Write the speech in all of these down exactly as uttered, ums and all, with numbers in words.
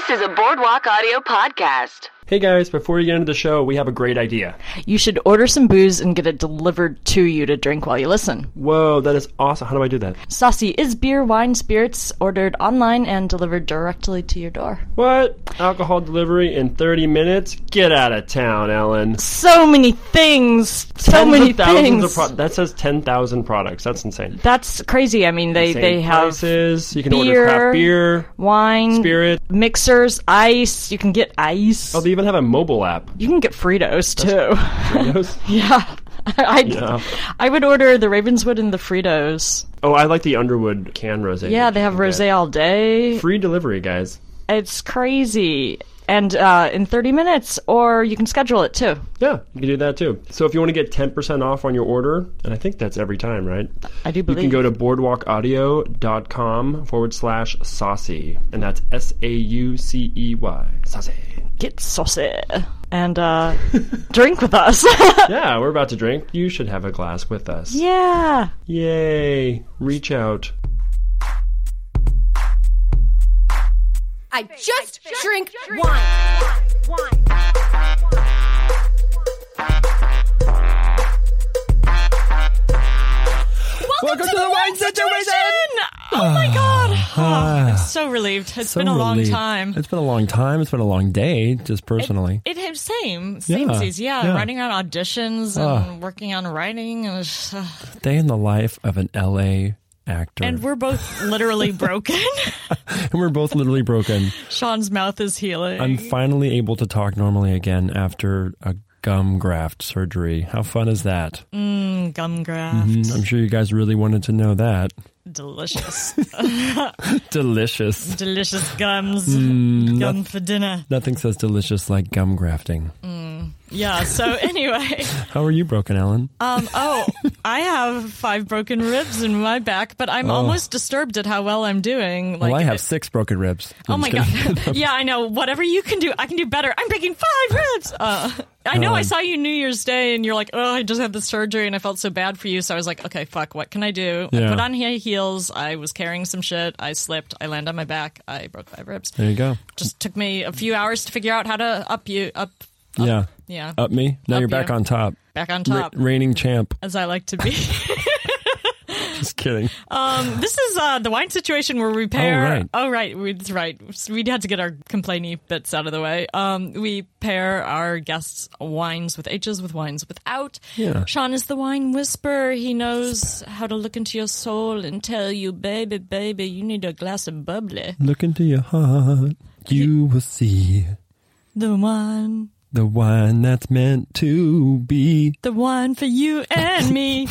This is a Boardwalk Audio podcast. Hey guys, before we get into the show, we have a great idea. You should order some booze and get it delivered to you to drink while you listen. Whoa, that is awesome. How do I do that? Saucy is beer, wine, spirits, ordered online and delivered directly to your door. What? Alcohol delivery in thirty minutes? Get out of town, Ellen. So many things. So Tens many of thousands things. Of pro- that says ten thousand products. That's insane. That's crazy. I mean, they, Insane they have prices. You can beer, order craft beer, wine, spirit, mixers, ice. You can get ice. Oh, they even have a mobile app. You can get Fritos, too. Fritos? Yeah. I, Yeah. I would order the Ravenswood and the Fritos. Oh, I like the Underwood can rosé. Yeah, they have rosé all day. Free delivery, guys. It's crazy. And uh, in thirty minutes, or you can schedule it too. Yeah, you can do that too. So if you want to get ten percent off on your order, and I think that's every time, right? I do believe. You can go to boardwalkaudio.com forward slash saucy. And that's S A U C E Y. Saucy. Get saucy. And uh, drink with us. Yeah, we're about to drink. You should have a glass with us. Yeah. Yay. Reach out. I just drink wine. Wine. Welcome to the Wine Situation! Oh my god. Ah. Oh, I'm so relieved. It's So been a long relieved. time. It's been a long time. It's been a long day, just personally. It, it same. Same Yeah, seas, yeah. yeah. Writing on auditions and Ah. working on writing. And, uh, Day in the life of an L A actor. and we're both literally broken. And we're both literally broken. Sean's mouth is healing. I'm finally able to talk normally again after a gum graft surgery. How fun is that? Mm, gum graft. Mm, I'm sure you guys really wanted to know that. Delicious. Delicious. Delicious gums. Mm, Gum for dinner. Nothing says delicious like gum grafting. Yeah, so anyway. How are you broken, Ellen? Um, oh, I have five broken ribs in my back, but I'm Oh. almost disturbed at how well I'm doing. Like, well, I have six broken ribs. Oh I'm my just god. kidding. Yeah, I know. Whatever you can do, I can do better. I'm breaking five ribs. Uh, I know I Um, saw you New Year's Day and you're like, oh, I just had the surgery and I felt so bad for you. So I was like, okay, fuck, what can I do? I Yeah. put on high heels. I was carrying some shit. I slipped. I landed on my back. I broke five ribs. There you go. Just took me a few hours to figure out how to up you, up, Yeah. yeah, Up me. Now Up you're back you. on top. back on Ra- top, reigning champ. as I like to be. Just kidding. Um, this is uh, the wine situation where we pair. Oh, right. Oh, right. We, that's right. We had to get our complainy bits out of the way. Um, we pair our guests' wines with H's with wines without. Yeah. Sean is the wine whisperer. He knows how to look into your soul and tell you, baby, baby, you need a glass of bubbly. Look into your heart. You will see The wine. the wine that's meant to be. The wine for you and me.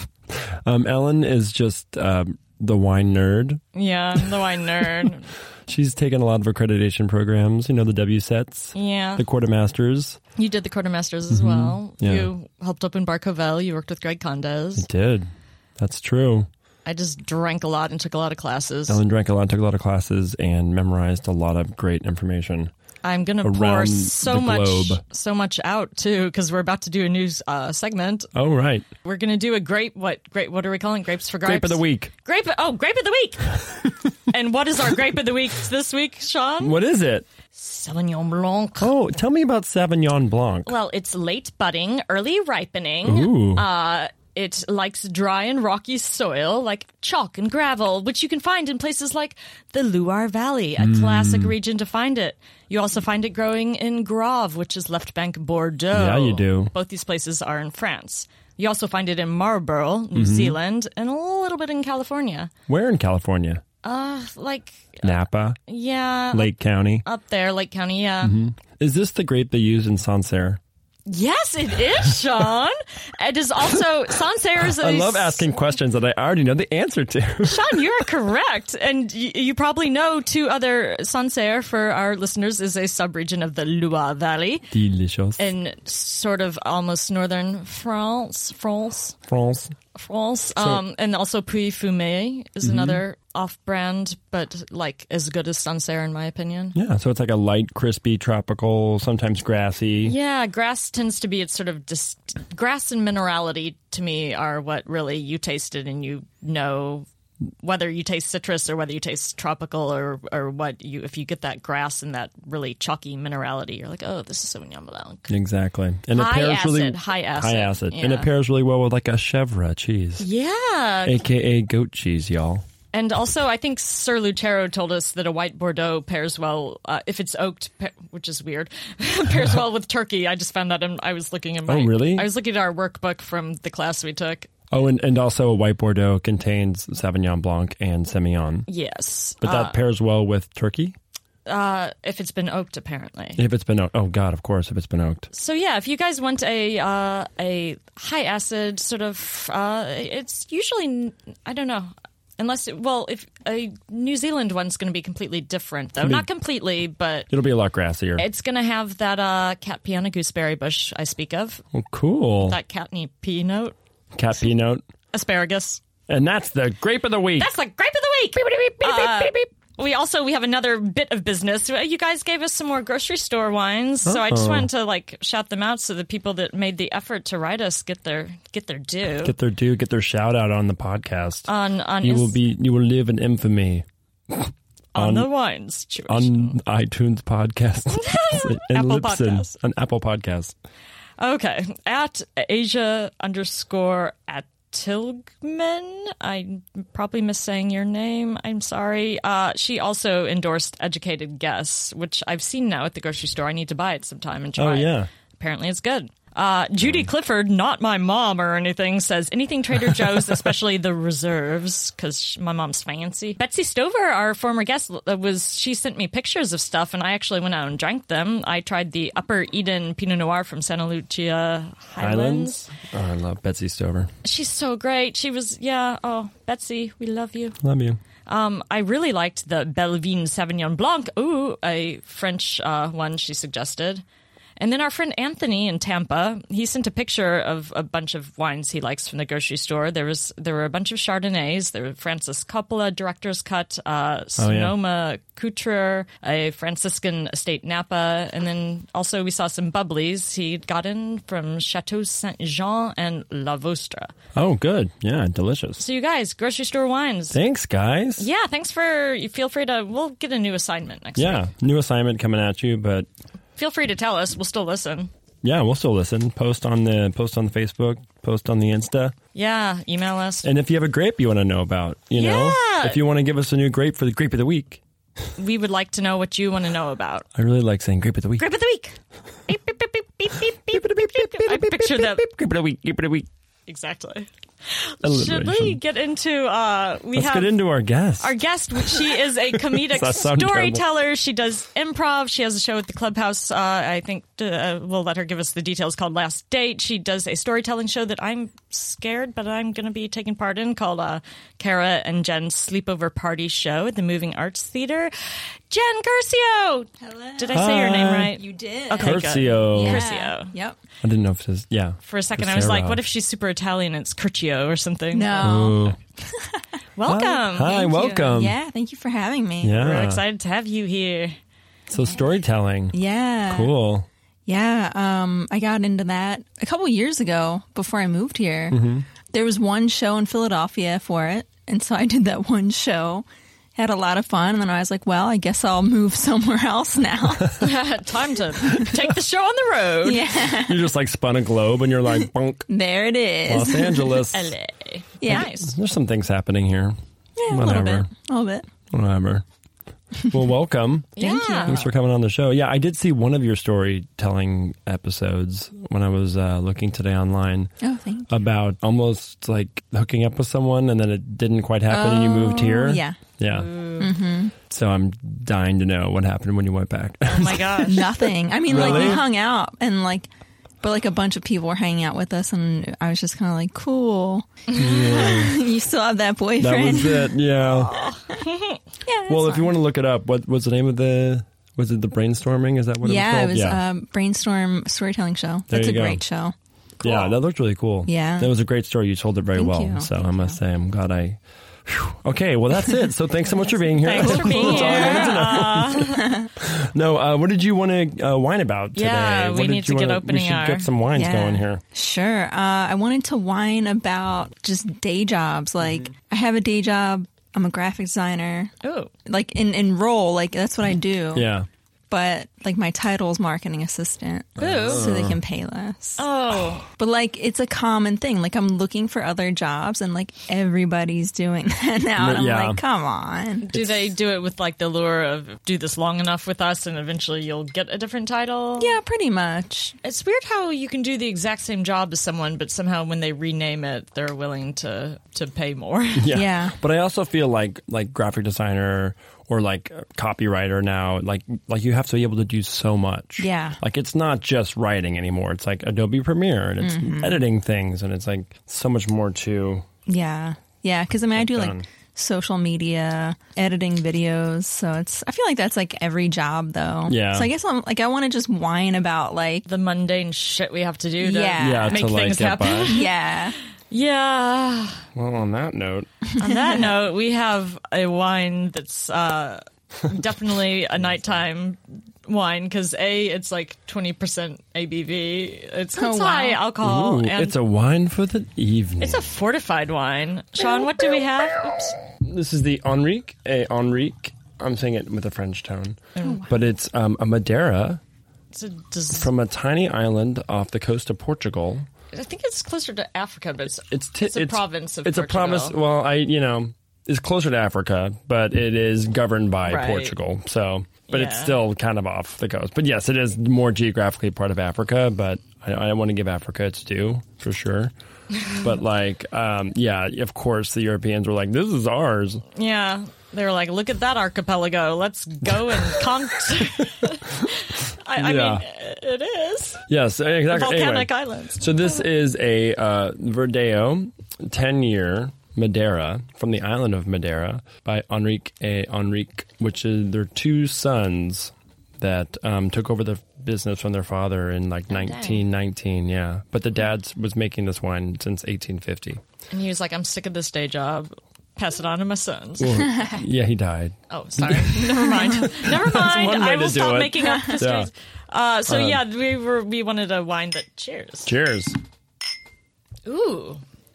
Um, Ellen is just um, the wine nerd. Yeah, I'm the wine nerd. She's taken a lot of accreditation programs. You know, the W SETs, Yeah. the Quartermasters. You did the quartermasters as well. Yeah. You helped open Bar Covell. You worked with Greg Condes. I did. That's true. I just drank a lot and took a lot of classes. Ellen drank a lot, took a lot of classes, and memorized a lot of great information. I'm gonna pour around so the much, globe. so much out too, because we're about to do a new uh, segment. Oh, right. We're gonna do a grape. What grape? What are we calling grapes for grapes? Grape of the week. Grape. Oh, grape of the week. And what is our grape of the week this week, Sean? What is it? Sauvignon Blanc. Oh, tell me about Sauvignon Blanc. Well, it's late budding, early ripening. Ooh. Uh, it likes dry and rocky soil, like chalk and gravel, which you can find in places like the Loire Valley, a Mm. classic region to find it. You also find it growing in Grave, which is left bank Bordeaux. Yeah, you do. Both these places are in France. You also find it in Marlborough, New Mm-hmm. Zealand, and a little bit in California. Where in California? Uh, like, Napa, yeah, Lake County. up there, Lake County, yeah. Is this the grape they use in Sancerre? Yes, it is, Sean. It is also Sancerre is a I love asking questions that I already know the answer to. Sean, you're correct. And y- you probably know two other Sancerre, for our listeners, is a subregion of the Loire Valley Delicious. in sort of almost northern France, France, France. France. Um, and also Puy-Fumé is Mm-hmm. another off-brand, but like as good as Sancerre in my opinion. Yeah, so it's like a light, crispy, tropical, sometimes grassy. Yeah, grass tends to be its sort of dis- grass and minerality to me are what really you tasted and you know whether you taste citrus or whether you taste tropical or or what you if you get that grass and that really chalky minerality, you're like, oh, this is Sauvignon Blanc. Exactly. And High it pairs acid, really high acid. high acid. Yeah. And it pairs really well with like a chèvre cheese. Yeah. A K A goat cheese, y'all. And also, I think Sir Lucero told us that a white Bordeaux pairs well, uh, if it's oaked, pa- which is weird, pairs well with turkey. I just found that in, I was looking at my... Oh, really? I was looking at our workbook from the class we took. Oh, and, and also a white Bordeaux contains Sauvignon Blanc and Semillon. Yes. But that uh, pairs well with turkey? Uh, if it's been oaked, apparently. If it's been oaked. Oh, God, of course, if it's been oaked. So, yeah, if you guys want a uh, a high acid sort of... Uh, it's usually... I don't know. Unless, it, well, if a New Zealand one's going to be completely different, though. Be- Not completely, but... It'll be a lot grassier. It's going to have that uh, cat pea on a gooseberry bush I speak of. Oh, cool. That catney pea note. Cat pea note. Asparagus. And that's the grape of the week. That's the grape of the week. Beep, beep, beep, beep, uh, beep, beep. We also we have another bit of business. You guys gave us some more grocery store wines, so I just Uh-oh. wanted to like shout them out so the people that made the effort to write us get their get their due. Get their due, get their shout out on the podcast. on on you is- will be you will live in infamy. on, on- the wines Jewish. On iTunes podcast. and Apple Libsyn. Podcast. On Apple Podcast. Okay, at Asia underscore at Tilgman. I'm probably missaying your name. I'm sorry. Uh, she also endorsed Educated Guess, which I've seen now at the grocery store. I need to buy it sometime and try Oh, it. yeah. Apparently it's good. Uh, Judy Clifford, not my mom or anything, says anything Trader Joe's, especially the reserves, because my mom's fancy. Betsy Stover, our former guest, was she sent me pictures of stuff, and I actually went out and drank them. I tried the Upper Eden Pinot Noir from Santa Lucia Highlands. Highlands. Oh, I love Betsy Stover. She's so great. She was, yeah, oh, Betsy, we love you. Love you. Um, I really liked the Bellevine Sauvignon Blanc. Ooh, a French uh, one she suggested. And then our friend Anthony in Tampa, he sent a picture of a bunch of wines he likes from the grocery store. There was there were a bunch of Chardonnays. There were Francis Coppola Director's Cut, uh, Sonoma Couture, a Franciscan Estate Napa, and then also we saw some bubblies he got in from Chateau Saint Jean and La Vostra. Oh, good. Yeah, delicious. So you guys, grocery store wines. Thanks, guys. Yeah, thanks for. You feel free to. We'll get a new assignment next Yeah, week. new assignment coming at you, but Feel free to tell us. We'll still listen. yeah, we'll still listen. Post on the post on the Facebook, post on the Insta. Yeah, email us. And if you have a grape you want to know about, you know, Yeah. if you want to give us a new grape for the grape of the week. We would like to know what you want to know about. I really like saying grape of the week. Grape of the week. Beep, beep, beep, beep, beep, beep, beep, beep, beep, beep. I picture that. Grape of the week. Grape of the week. Exactly. Alliteration. Should we get into, uh, we Let's have get into our guest. our guest. She is a comedic Does that sound storyteller. She does improv. She has a show at the Clubhouse. Uh, I think uh, we'll let her give us the details called Last Date. She does a storytelling show that I'm scared, but I'm going to be taking part in called uh, Kara and Jen's Sleepover Party Show at the Moving Arts Theater. Jen Curcio! Hello. Did I say your name Hi. right? You did. Okay, good. Curcio. Yeah. Curcio. Yep. I didn't know if it was, yeah. For a second, For I was like, Sarah. what if she's super Italian and it's Curcio or something? No. Ooh. Welcome. Hi, Thank you. welcome. Yeah, thank you for having me. Yeah. We're excited to have you here. So storytelling. Yeah. Cool. Yeah. Um, I got into that a couple years ago before I moved here. Mm-hmm. There was one show in Philadelphia for it. And so I did that one show. Had a lot of fun. And then I was like, well, I guess I'll move somewhere else now. Time to take the show on the road. Yeah. You just like spun a globe and you're like, bonk, There it is. Los Angeles. L A. Yeah. Nice. There's some things happening here. Yeah, a Whatever. little bit. A little bit. Whatever. Well, welcome. Thank Yeah. you. Thanks for coming on the show. Yeah, I did see one of your storytelling episodes when I was uh, looking today online Oh, thank you. about almost like hooking up with someone and then it didn't quite happen and you moved here. Yeah. Yeah. Mm-hmm. So I'm dying to know what happened when you went back. Oh my gosh. Nothing. I mean, like, Really? we hung out and, like, but, like, a bunch of people were hanging out with us, and I was just kind of like, cool. You still have that boyfriend? That was it. Yeah. Yeah, that's Well, if you fine. want to look it up, what was the name of the? Was it the brainstorming? Is that what yeah, it it was was called? um, Brainstorm Storytelling Show. There That's you a go. great show. Yeah, that looked really cool. Yeah. That was a great story. You told it very Thank well. you. So Thank I must you. say, I'm glad I Okay, well, that's it. So thanks so much for being here. Thanks for being That's all I here. wanted to know. No, uh, what did you want to uh, whine about today? Yeah, we What did need to you get wanna- opening We should hour. get some wines Yeah. going here. Sure. Uh, I wanted to whine about just day jobs. Like, Mm-hmm. I have a day job. I'm a graphic designer. Ooh. Like, in, in role, like, that's what I do. Yeah. But, like, my title is marketing assistant. Ooh. So they can pay less. Oh. But, like, it's a common thing. Like, I'm looking for other jobs, and, like, everybody's doing that now. And I'm Yeah. like, come on. Do they do it with like the lure of do this long enough with us and eventually you'll get a different title? Yeah, pretty much. It's weird how you can do the exact same job as someone, but somehow when they rename it, they're willing to, to pay more. Yeah. Yeah. But I also feel like like graphic designer or like copywriter now, like like you have to be able to do so much. Yeah. Like it's not just writing anymore. It's like Adobe Premiere and it's Mm-hmm. editing things and it's like so much more to Yeah. Yeah, because I mean, I do done. like social media, editing videos. So it's, I feel like that's like every job though. Yeah. So I guess I'm like, I want to just whine about like, The mundane shit we have to do to Yeah. yeah, make to like things get happen. by. yeah. Yeah. Well, on that note, On that note, we have a wine that's uh, definitely a nighttime wine because A, it's like twenty percent A B V. It's, Oh, it's wow. high alcohol. ooh, and it's a wine for the evening. it's a fortified wine. Sean, what do we have? Oops. This is the Henrique, a Henrique. I'm saying it with a French tone, Oh, but it's um, a Madeira It's a, des- from a tiny island off the coast of Portugal. I think it's closer to Africa, but it's It's ti- it's a province of It's Portugal. a province. Well, I you know it's closer to Africa, but it is governed by Right. Portugal. So, but it's Yeah. still kind of off the coast. But yes, it is more geographically part of Africa. But I, I want to give Africa its due for sure. But like, um, yeah, of course, the Europeans were like, "This is ours." Yeah. They were like, look at that archipelago. Let's go and conquer. I, I Yeah. mean, it is. Yes, exactly. Volcanic Anyway. islands. So this is a uh, Verdeo ten-year Madeira from the island of Madeira by Henrique et Henrique, which is their two sons that um, took over the business from their father in like nineteen nineteen. Yeah, but the dad was making this wine since eighteen fifty. And he was like, I'm sick of this day job. Pass it on to my sons. Yeah, he died. Oh, sorry. Never mind. Never mind. one way I to will do stop it. making up histories. Yeah. Uh, so yeah, we were we wanted a wine that cheers. Cheers. Ooh,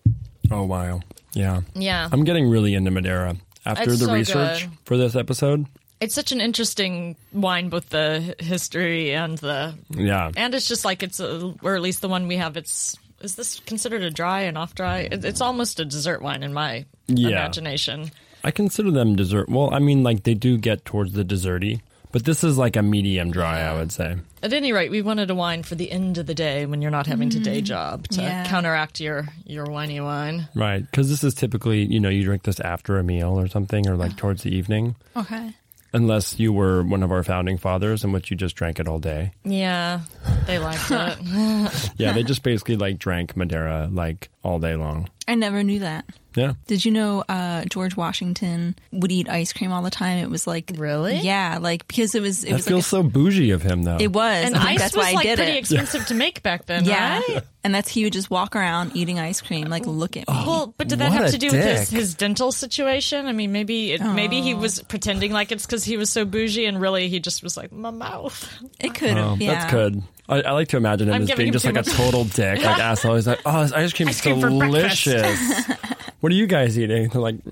Oh wow. Yeah, yeah. I'm getting really into Madeira after It's the so research good. for this episode. It's such an interesting wine, both the h- history and the Yeah. and it's just like it's a, or at least the one we have. It's is this considered a dry and off dry? It, it's almost a dessert wine in my Yeah. imagination. I consider them dessert. Well, I mean, like they do get towards the desserty, but this is like a medium dry, I would say. At any rate, we wanted a wine for the end of the day when you're not having to day job to Yeah. counteract your your winey wine. Right, because this is typically, you know, you drink this after a meal or something, or like towards the evening, Okay. unless you were one of our founding fathers in which you just drank it all day. Yeah, they liked it. Yeah, they just basically like drank Madeira like all day long. I never knew that. Yeah. Did you know uh, George Washington would eat ice cream all the time? It was like Really? yeah, like because it was it That was feels like so bougie of him, though. a, it was. And I think ice that's was why like I did pretty it. expensive to make back then, Yeah, right? and that's he would just walk around eating ice cream, like look at me. Well, but did that What have a to do with his, dick. his dental situation? I mean, maybe it, maybe he was pretending like it's because he was so bougie, and really he just was like, my mouth. It could have. Oh, yeah, That's good. I, I like to imagine him I'm as giving being him just too like a much- total dick, like asshole. He's like, "Oh, this ice cream is Ice cream for breakfast." delicious." What are you guys eating? They're like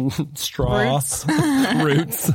straw, roots,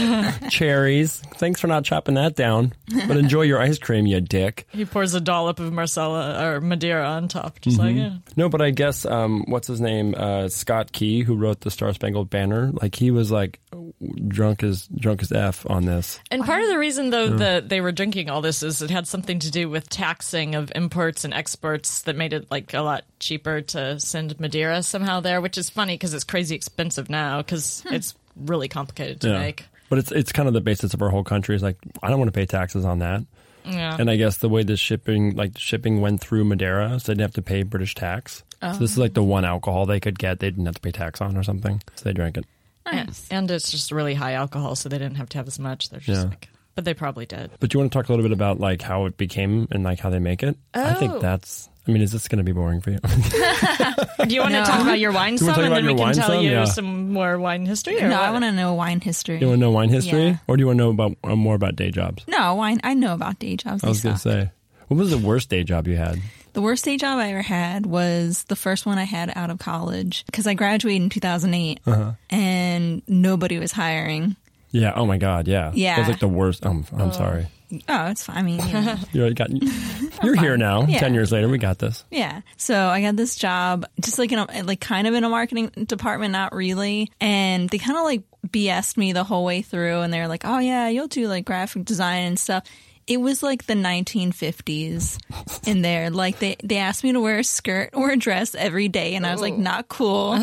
cherries. Thanks for not chopping that down, but enjoy your ice cream, you dick. He pours a dollop of Marcella or Madeira on top, just like yeah. No, but I guess um, what's his name? Uh, Scott Key, who wrote the Star Spangled Banner. Like he was like drunk as drunk as f on this. And part of the reason, though, that they were drinking all this is it had something to do with taxing of imports and exports that made it like a lot cheaper to send Madeira somehow there, which is funny because it's crazy expensive now because it's really complicated to make. But it's it's kind of the basis of our whole country. Is like I don't want to pay taxes on that. Yeah. And I guess the way the shipping, like the shipping went through Madeira, so they didn't have to pay British tax. So this is like the one alcohol they could get. They didn't have to pay tax on or something. So they drank it. And, and it's just really high alcohol, so they didn't have to have as much. They're just Yeah. like, But they probably did. But do you want to talk a little bit about like how it became and like how they make it? I think Oh. that's. I mean, is this going to be boring for you? Do you want No. to talk about your wine Do you some, wanna and talk then we about your can wine tell some? you Yeah. some more wine history? Or No, I what? want to know wine history. You want to know wine history, Yeah. or do you want to know about uh, more about day jobs? No, wine. I know about day jobs. I was going to say, what was the worst day job you had? The worst day job I ever had was the first one I had out of college because I graduated in two thousand eight Uh-huh. and nobody was hiring. Yeah. Oh my God. Yeah. Yeah. That was like the worst. I'm. I'm sorry. Oh, it's fine. I mean, you know. You're, got, you're here now. Yeah. Ten years later, we got this. Yeah. So I got this job just like in a, like kind of in a marketing department, not really. And they kind of like B S'd me the whole way through. And they're like, oh yeah, you'll do like graphic design and stuff. It was like the nineteen fifties in there. Like they, they asked me to wear a skirt or a dress every day. And I was like, not cool.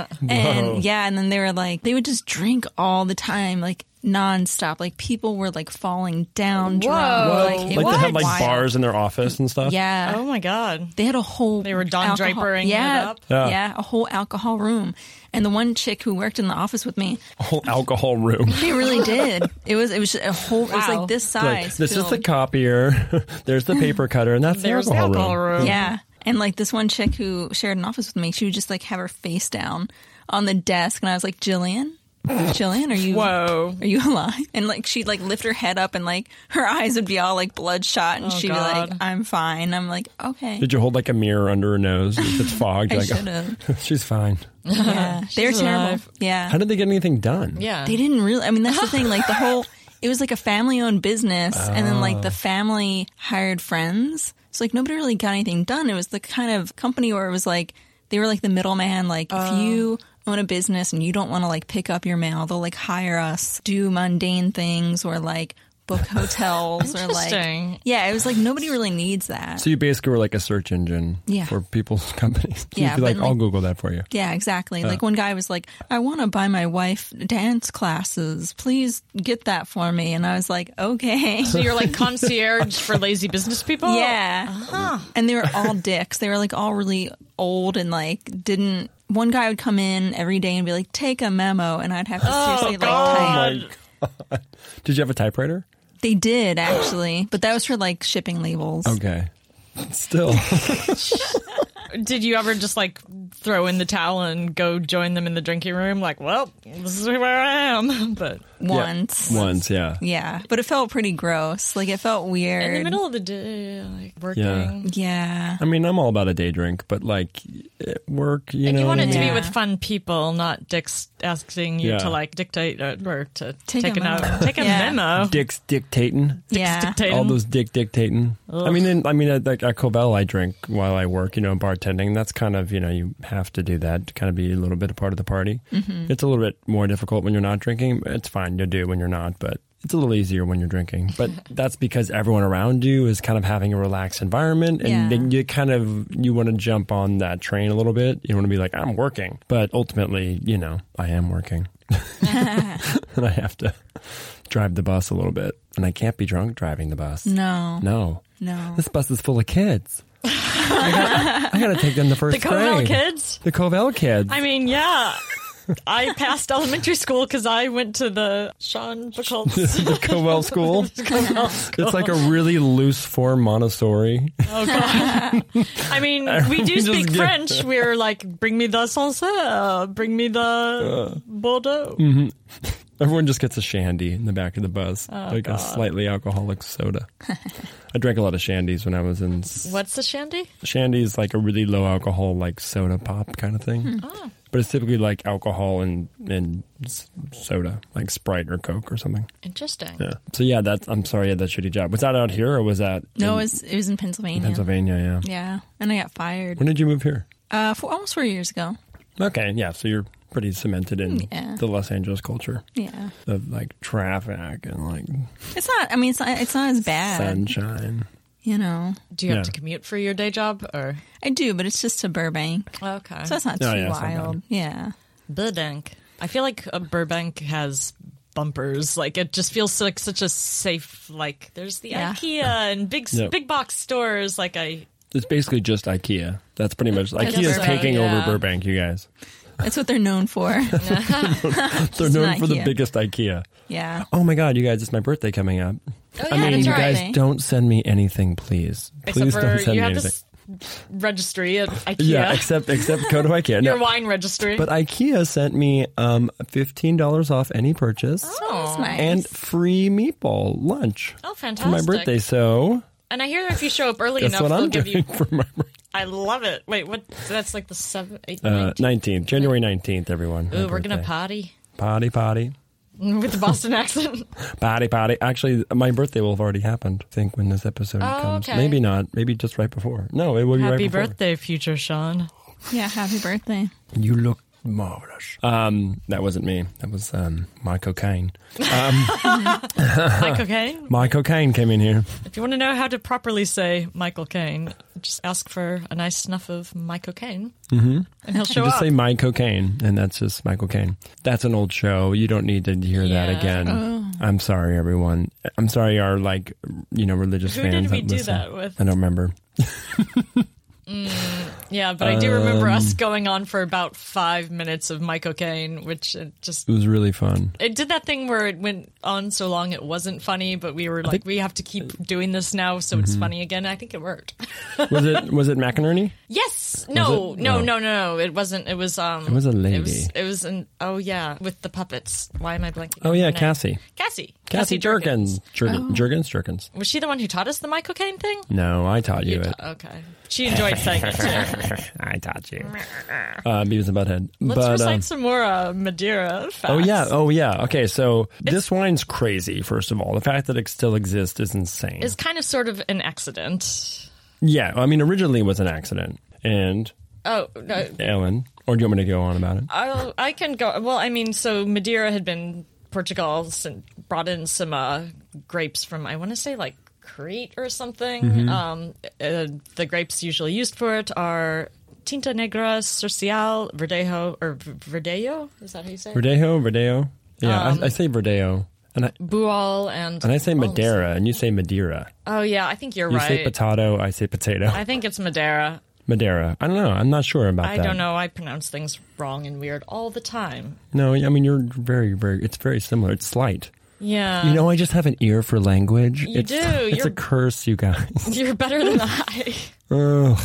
And yeah. And then they were like, they would just drink all the time. Like, nonstop. Like people were like falling down drunk. Whoa. Like, it Like was they had like wild. bars in their office and stuff. Yeah. Oh my God. They had a whole. They were Don alcohol- Drapering it yeah, up? Yeah. Yeah, a whole alcohol room. And the one chick who worked in the office with me, A whole alcohol room. they really did. It was it was a whole. It was Wow. like this Like, size. this is the filled- copier. There's the paper cutter, and that's There's the the alcohol, alcohol room. room. Yeah, and like this one chick who shared an office with me, she would just like have her face down on the desk, and I was like, Jillian. Jillian, are you Whoa. are you alive? And like she'd like lift her head up and like her eyes would be all like bloodshot and Oh, she'd God. be like, I'm fine. I'm like, okay. Did you hold like a mirror under her nose if it's fogged? I Like, should have. oh, she's fine. Yeah. They were She's terrible. alive. Yeah. How did they get anything done? Yeah. They didn't really. I mean, that's the thing. Like the whole, it was like a family-owned business, and then like the family hired friends. So like nobody really got anything done. It was the kind of company where it was like they were like the middleman. Like if you own a business and you don't want to like pick up your mail, they'll like hire us, do mundane things, or like book hotels, or like Interesting. yeah. It was like nobody really needs that. So you basically were like a search engine Yeah. for people's companies. Yeah, You'd be like, but, I'll like- Google that for you. Yeah, exactly. Like one guy was like, I want to buy my wife dance classes. Please get that for me. And I was like, okay. So you're like concierge for lazy business people? Yeah. And they were all dicks. They were like all really old and like didn't. One guy would come in every day and be like, take a memo. And I'd have to seriously like type. Did you have a typewriter? They did actually, but that was for like shipping labels. Okay. Still. Did you ever just like throw in the towel and go join them in the drinking room? Like, well, this is where I am. But Once. Yeah. Once, yeah. Yeah. But it felt pretty gross. Like it felt weird. in the middle of the day, like working. Yeah. Yeah. I mean, I'm all about a day drink, but like at work, you And know. you want it to Yeah. be with fun people, not dicks asking you Yeah. to like dictate or, or to Take take, a a note. memo. Take a Yeah. memo. Dicks dictating. Yeah. Dictating. All those dick dictating. I mean, in, I mean, at, like at Covell, I drink while I work. You know, bartending. That's kind of, you know, you have to do that to kind of be a little bit a part of the party. Mm-hmm. It's a little bit more difficult when you're not drinking. It's fine to do when you're not, but it's a little easier when you're drinking. But that's because everyone around you is kind of having a relaxed environment, and Yeah. then you kind of you want to jump on that train a little bit. You want to be like, I'm working, but ultimately, you know, I am working, and I have to drive the bus a little bit, and I can't be drunk driving the bus. No. No. No. This bus is full of kids. I got, I got to take them to first The Covell grade. kids? The Covell kids. I mean, yeah. I passed elementary school because I went to the Sean Buchholz. the Covell school. Covell school. It's like a really loose form Montessori. Oh god! I mean, we do We just speak get- French. We're like, bring me the Sancerre, bring me the Uh. Bordeaux. Mm-hmm. Everyone just gets a shandy in the back of the bus, Oh, like a slightly alcoholic soda. I drank a lot of shandies when I was in. s- What's the shandy? Shandy is like a really low alcohol, like soda pop kind of thing. Oh. But it's typically like alcohol and and s- soda, like Sprite or Coke or something. Interesting. Yeah. So yeah, that's. I'm sorry, I had that shitty job. Was that out here or was that No, in it was, it was in Pennsylvania. Pennsylvania? Yeah. Yeah. And I got fired. When did you move here? Uh, for almost four years ago. Okay, yeah. So you're pretty cemented in Yeah. the Los Angeles culture Yeah. of like traffic and like It's not, I mean, it's not, it's not as bad. sunshine. You know, Do you have Yeah. to commute for your day job or? I do, but it's just to Burbank. Okay. So it's not Oh, too yeah, it's not bad. wild. Yeah. Burbank. I feel like uh, Burbank has bumpers. Like it just feels like such a safe. Like there's the Yeah. IKEA and big Yep. big box stores. Like I. It's basically just IKEA. That's pretty much I IKEA guess is so, taking yeah. over Burbank. You guys, That's what they're known for. They're known for the IKEA. biggest IKEA. Yeah. Oh my God, you guys, it's my birthday coming up. Oh, I yeah, mean, that's you right. guys don't send me anything, please. Please Except don't for send you me have anything. this registry at IKEA. Yeah, except except go to IKEA. Your No, wine registry. but IKEA sent me um, fifteen dollars off any purchase Oh, that's nice. and free meatball lunch oh, for fantastic. my birthday. So And I hear that if you show up early guess enough, what they'll I'm give doing you. for my birthday. I love it. Wait, what? So that's like the seventh, eighth, Uh, nineteenth. nineteenth, January nineteenth, everyone. my Ooh, we're gonna birthday. potty Potty, potty. with the Boston accent. Potty, potty. Actually, my birthday will have already happened, I think, when this episode Oh, comes. okay. Maybe not. Maybe just right before. No, it will be right Happy before. birthday, future Sean. Yeah, happy birthday. You look marvelous. Um, that wasn't me. That was um, my cocaine. Michael Caine. My cocaine came in here. If you want to know how to properly say Michael Caine, just ask for a nice snuff of Michael Caine, mm-hmm. and he'll show Just up. say my cocaine, and that's just Michael Caine. That's an old show. You don't need to hear Yeah. that again. Oh. I'm sorry, everyone. I'm sorry, our like you know religious Who fans. did we that do listen. that with? I don't remember. Yeah, but I do remember Um, us going on for about five minutes of Michael Caine, which it just It was really fun. it did that thing where it went on so long it wasn't funny, but we were like, think- we have to keep doing this now, so it's funny again. I think it worked. Was it was it McInerney? Yes, no, it? no, Oh. no, no, no. It wasn't. It was um. It was a lady. It was. It was an. Oh yeah, with the puppets. Why am I blanking? Oh on yeah, her name? Cassie. Cassie. Cassie Jerkins. Jerkins. Jerkins. Jerkins. Was she the one who taught us the Michael Caine thing? No, I taught you it. Okay. She enjoyed saying it too. I taught you. Uh, Beavis and Butthead. Let's but, recite um, some more uh, Madeira facts. oh yeah, oh yeah. Okay, so this wine's crazy. First of all, the fact that it still exists is insane. It's kind of sort of an accident. Yeah, I mean, originally it was an accident. And Oh, no. Ellen, or do you want me to go on about it? I, I can go. Well, I mean, so Madeira had been Portugal and brought in some uh, grapes from, I want to say, like Crete or something. Mm-hmm. Um, uh, the grapes usually used for it are Tinta Negra, Cercial, Verdejo, or V- Verdejo? Is that how you say it? Verdejo, Verdeo. Yeah, Um, I, I say Verdeo. And I, Bual and... and I say oh, Madeira, and you say Madeira. Oh, yeah, I think you're You right. say potato, I say potato. I think it's Madeira. Madeira. I don't know. I'm not sure about I that. don't know. I pronounce things wrong and weird all the time. No, I mean, you're very, very, it's very similar. It's slight. Yeah. You know, I just have an ear for language. You it's, do. It's You're- a curse, you guys. You're better than I. Ugh.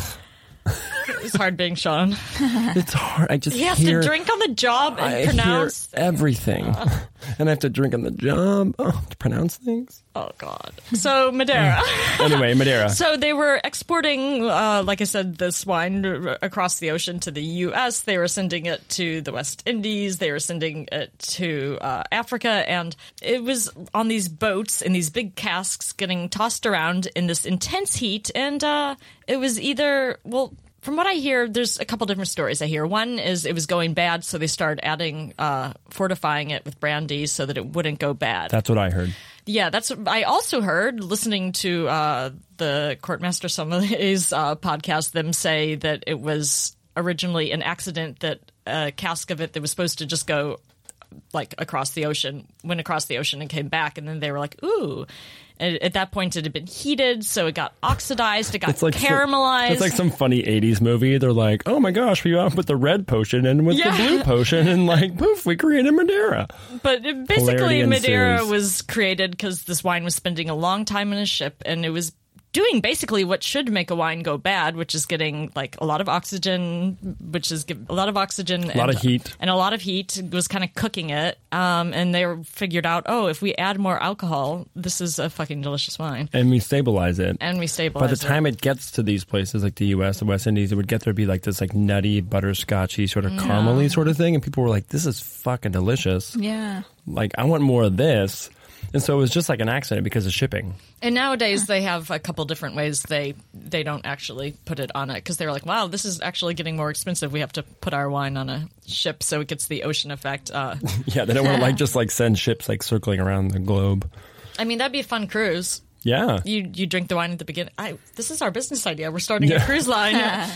It's hard being Sean. It's hard. I just He has hear, to drink on the job and I pronounce. hear everything. And I have to drink on the job oh, to pronounce things. Oh, God. So, Madeira. Anyway, Madeira. So they were exporting, uh, like I said, this wine r- across the ocean to the U S. They were sending it to the West Indies. They were sending it to uh, Africa. And it was on these boats in these big casks getting tossed around in this intense heat. And uh, it was either, well, from what I hear, there's a couple different stories I hear. One is it was going bad, so they started adding, uh, fortifying it with brandy so that it wouldn't go bad. That's what I heard. Yeah, that's what I also heard listening to uh, the Courtmaster Sommelier's uh, podcast, them say that it was originally an accident that a cask of it that was supposed to just go like across the ocean, went across the ocean and came back. And then they were like, ooh. And at that point, it had been heated, so it got oxidized, it got It's like caramelized. Some, it's like some funny eighties movie. They're like, oh my gosh, we went with the red potion and with Yeah. the blue potion, and like, poof, we created Madeira. But it- basically, Hilarity Madeira ensues. was created because this wine was spending a long time in a ship, and it was doing basically what should make a wine go bad, which is getting like a lot of oxygen, which is give, a lot of oxygen, A lot and, of heat. and a lot of heat. It was kind of cooking it, um, and they were figured out, oh, if we add more alcohol, this is a fucking delicious wine, And we stabilize it. and we By stabilize the time it gets to these places like the U S, the West Indies, it would get there be like this like nutty, butterscotchy, sort of caramely sort of thing. And people were like, this is fucking delicious. Yeah. Like, I want more of this. And so it was just like an accident because of shipping. And nowadays they have a couple different ways they they don't actually put it on it because they're like, wow, this is actually getting more expensive. We have to put our wine on a ship so it gets the ocean effect. Uh, Yeah, they don't want to like just like send ships like circling around the globe. I mean, that'd be a fun cruise. Yeah. You you drink the wine at the beginning. I, this is our business idea. We're starting a cruise line.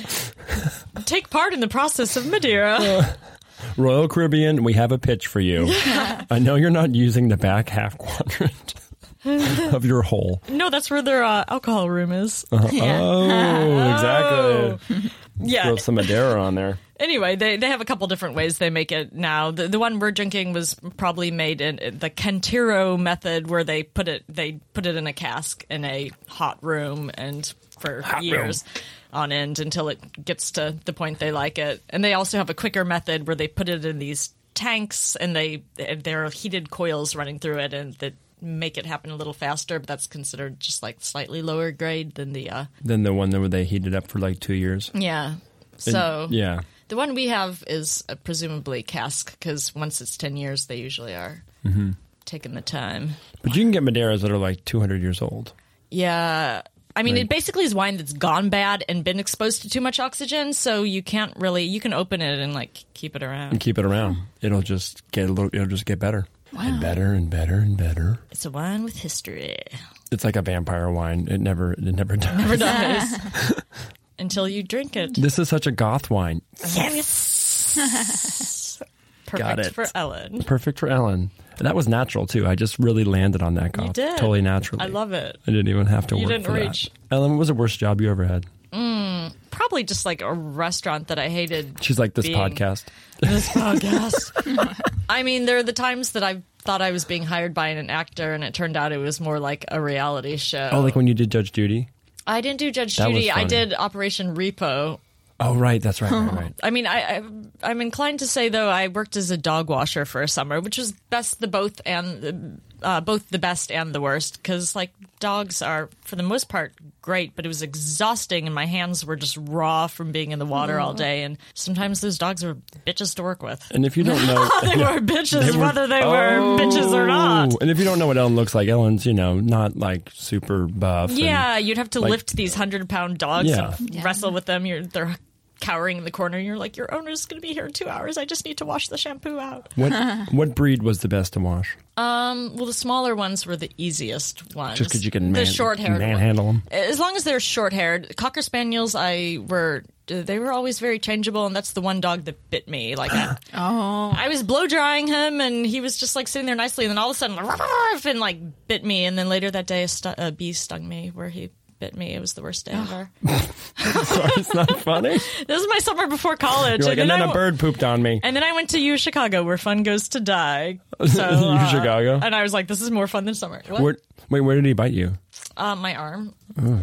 Take part in the process of Madeira. Royal Caribbean, we have a pitch for you. I know you're not using the back half quadrant. of your hole. No, that's where their uh, alcohol room is. Uh-huh. Oh, exactly. Yeah. Throw some Madeira on there. Anyway, they they have a couple different ways they make it now. The the one we're drinking was probably made in the Cantero method, where they put it they put it in a cask in a hot room and for Hot years room. on end until it gets to the point they like it. And they also have a quicker method where they put it in these tanks and they there are heated coils running through it and that make it happen a little faster. But that's considered just like slightly lower grade than the uh, Then the one that where they heated up for like two years. yeah. So And- yeah. the one we have is uh, presumably cask, because once it's ten years, they usually are Mm-hmm. taking the time. But you can get Madeiras that are like two hundred years old. Yeah. I mean, Right. it basically is wine that's gone bad and been exposed to too much oxygen, so you can't really, you can open it and, like, keep it And around. keep it around. It'll just get a little. It'll just get better and better and better and better. It's a wine with history. It's like a vampire wine. It never. It never dies. Never dies. Until you drink it. This is such a goth wine. Perfect Got it. for Ellen. Perfect for Ellen. And that was natural too. I just really landed on that goth. You did. Totally naturally. I love it. I didn't even have to You work didn't for reach. that. Ellen, what was the worst job you ever had? Probably just like a restaurant that I hated. She's like this being- podcast. This podcast. I mean, there are the times that I thought I was being hired by an actor, and it turned out it was more like a reality show. Oh, like when you did Judge Judy. I didn't do Judge That was Judy. I funny. did Operation Repo. Oh, right. That's right. Right. Right. I mean, I, I I'm inclined to say though I worked as a dog washer for a summer, which was best the both and uh, both the best and the worst, because like dogs are for the most part great, but it was exhausting and my hands were just raw from being in the water all day, and sometimes those dogs were bitches to work with. And if you don't know, They were bitches, They were- whether they were Oh. bitches or not. And if you don't know what Ellen looks like, Ellen's, you know, not like super buff. and- Yeah, you'd have to like- lift these hundred pound dogs Yeah. and wrestle with them. You're they're cowering in the corner. And you're like, your owner's going to be here in two hours. I just need to wash the shampoo out. What what breed was the best to wash? Um, well, the smaller ones were the easiest ones. Just because you can the man, short haired manhandle them. As long as they're short haired, Cocker Spaniels, I were they were always very changeable, and that's the one dog that bit me. Like, I, Oh, I was blow drying him, and he was just like sitting there nicely, and then all of a sudden, and like bit me, and then later that day, a, stu- a bee stung me where he bit me. It was the worst day ever. Sorry, it's not funny. This was my summer before college. You're like, and then I, a bird pooped on me. And then I went to U Chicago, where fun goes to die. So, U uh, Chicago? And I was like, this is more fun than summer. What? Where, wait, where did he bite you? Uh, my arm.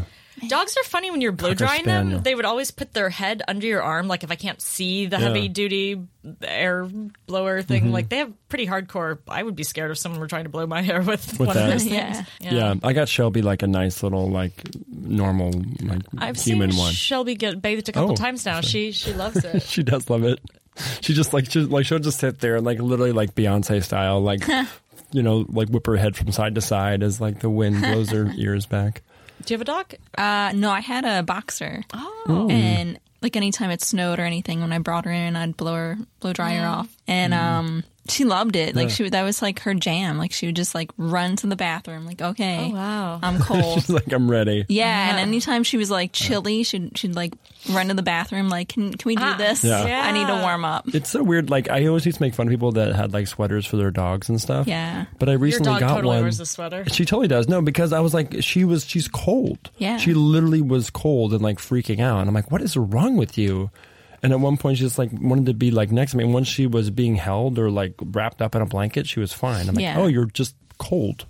Dogs are funny when you're blow Cocker drying Spaniel. them. They would always put their head under your arm, like if I can't see the Yeah. heavy duty air blower thing. Mm-hmm. Like they have pretty hardcore. I would be scared if someone were trying to blow my hair with, With one that? of those things. Yeah. Yeah. I got Shelby like a nice little like normal like I've human seen one. Shelby get bathed a couple Oh, times now. She she loves it. She does love it. She just like she like she'll just sit there and like literally like Beyonce style, like you know, like whip her head from side to side as like the wind blows her ears back. Do you have a dog? uh, no, I had a boxer, Oh. and like anytime it snowed or anything, when I brought her in, I'd blow her, blow dry her off, and um, she loved it. Like Yeah. she, would- that was like her jam. Like she would just like run to the bathroom, like okay, Oh, wow. I'm cold. She's like, I'm ready. Yeah, and anytime she was like chilly, she'd she'd like run to the bathroom, like, can can we do Ah, this? Yeah. I need to warm up. It's so weird. Like I always used to make fun of people that had like sweaters for their dogs and stuff. Yeah. But I Your recently dog got totally one. wears a sweater. She totally does. No, because I was like, she was, she's cold. Yeah. She literally was cold and like freaking out. And I'm like, what is wrong with you? And at one point, she just like wanted to be like next to me. And once she was being held or like wrapped up in a blanket, she was fine. I'm like, Yeah. oh, you're just cold.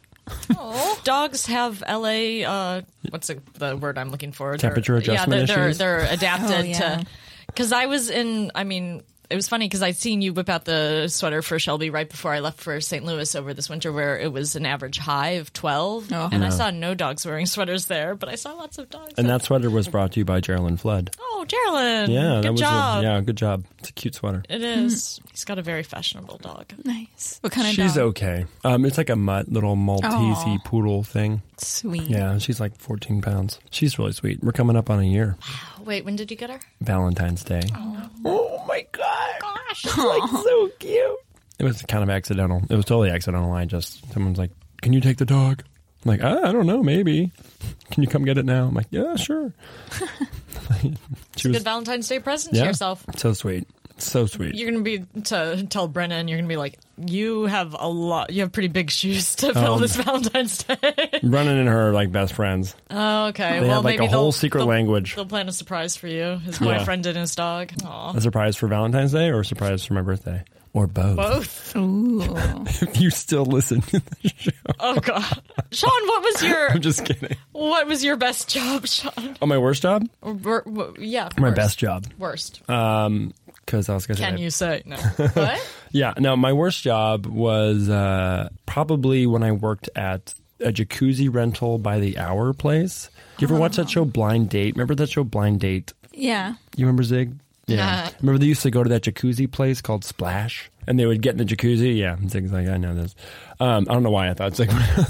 Dogs have L A. Uh, what's the, the word I'm looking for? They're- Temperature adjustment Yeah, they're they're, issues? they're adapted Oh, yeah. to. Because I was in. I mean, it was funny because I'd seen you whip out the sweater for Shelby right before I left for Saint Louis over this winter, where it was an average high of twelve, Oh. and I saw no dogs wearing sweaters there, but I saw lots of dogs. And that sweater was brought to you by Geraldine Flood. Oh, Geraldine! Yeah, good that was job. A, yeah, good job. It's a cute sweater. It is. He's got a very fashionable dog. Nice. What kind of She's dog? okay. Um, it's like a mutt, little Maltese Aw. poodle thing. Sweet. Yeah, she's like fourteen pounds. She's really sweet. We're coming up on a year. Wait, when did you get her? Valentine's Day. Oh, my god! Gosh, it's like so cute. It was kind of accidental. It was totally accidental. I just someone's like, "Can you take the dog?" I'm like, ah, "I don't know, maybe." Can you come get it now? I'm like, "Yeah, sure." She Good Valentine's Day present yeah, to yourself. so sweet, So sweet. You're going to be to tell Brennan. You're going to be like, you have a lot. You have pretty big shoes to fill Um, this Valentine's Day. Brennan and her are like best friends. Oh, okay. They well, have like maybe a whole they'll- secret they'll- language. They'll plan a surprise for you. His Yeah. boyfriend and his dog. Aw. A surprise for Valentine's Day or a surprise for my birthday? Or both. Both. Ooh. If you still listen to the show. Oh God, Sean, what was your I'm just kidding. what was your best job, Sean? Oh, my worst job? Or, wor- wor- yeah, My worst. best job. Worst. Um, because I was going to say. Can you say no? What? Yeah, no, my worst job was uh, probably when I worked at a jacuzzi rental by the hour place. You ever watch that show Blind Date? Remember that show Blind Date? Yeah. You remember Zig? Yeah. Nah. Remember they used to go to that jacuzzi place called Splash? And they would get in the jacuzzi? Yeah. Zig's like, I know this. Um, I don't know why I thought Zig.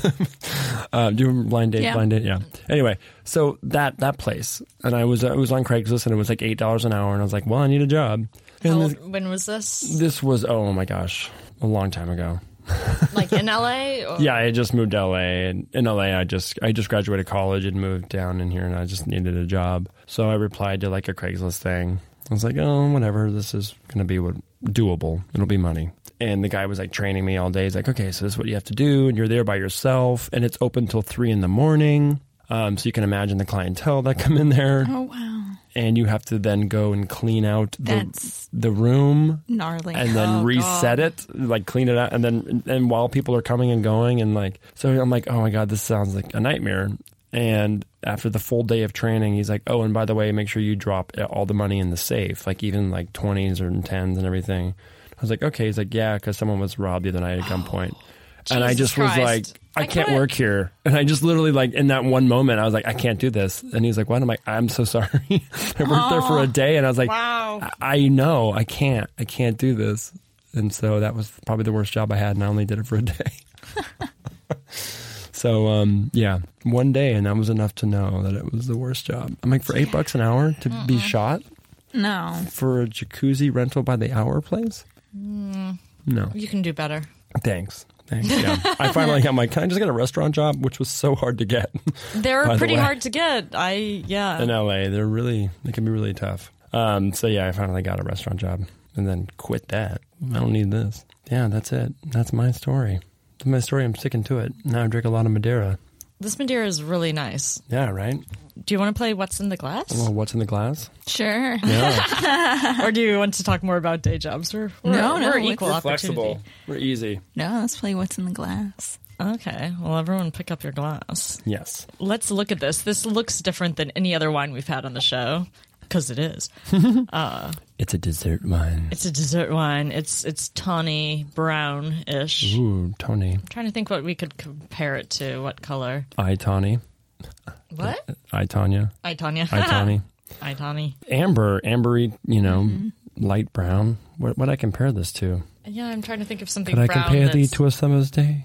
uh, do you remember Blind Date? Yeah. Blind Date? Yeah. Anyway, so that that place. And I was, uh, it was on Craigslist and it was like eight dollars an hour. And I was like, well, I need a job. And How, this, when was this? this was, oh my gosh, a long time ago. Like in L A? Or? Yeah, I just moved to L A, and in L A, I just I just graduated college and moved down in here, and I just needed a job. So I replied to like a Craigslist thing. I was like, oh, whatever, this is gonna be what doable. It'll be money. And the guy was like training me all day. He's like, okay, so this is what you have to do, and you're there by yourself, and it's open till three in the morning. Um, so you can imagine the clientele that come in there, Oh, wow. and you have to then go and clean out the That's the room. gnarly. And then Oh, reset God. it, like clean it out, and then and while people are coming and going, and like, so I'm like, oh my God, this sounds like a nightmare. And after the full day of training, he's like, oh, and by the way, make sure you drop all the money in the safe, like even like twenties or tens and everything. I was like, okay. He's like, yeah, because someone was robbed the other night at gunpoint. And I Jesus just was Christ. like, I I can't quit. work here. And I just literally like in that one moment, I was like, I can't do this. And he's like, what? I'm like, I'm so sorry. I worked there for a day, and I was like, Wow. I, I know I can't, I can't do this. And so that was probably the worst job I had, and I only did it for a day. So, um, yeah, one day, and that was enough to know that it was the worst job. I'm like, for eight bucks an hour to be shot no. for a jacuzzi rental by the hour place? Mm. No. You can do better. Thanks. Thanks. Yeah. I finally, I'm like, can I just get a restaurant job? Which was so hard to get They're By the pretty way. hard to get. I yeah. in L A. They're really, they can be really tough. Um, so, yeah, I finally got a restaurant job and then quit that. I don't need this. Yeah, that's it. That's my story. That's my story. I'm sticking to it. Now I drink a lot of Madeira. This Madeira is really nice. Yeah, right? Do you want to play What's in the Glass? Well, what's in the glass? Sure. Yeah. Or do you want to talk more about day jobs? We're, we're, No, no, we're it's- equal We're opportunity. We're easy. No, let's play What's in the Glass. Okay, well, everyone pick up your glass. Yes. Let's look at this. This looks different than any other wine we've had on the show, because it is. It's a dessert wine. It's a dessert wine. It's it's tawny brown-ish. Ooh, Tony. I'm trying to think what we could compare it to. What color? I, Tawny. What? I, Tanya. I, Tanya. I, Tawny. I, Tawny. Amber, ambery, you know, Mm-hmm. light brown. What would I compare this to? Yeah, I'm trying to think of something Could I brown compare thee that's- to a summer's day?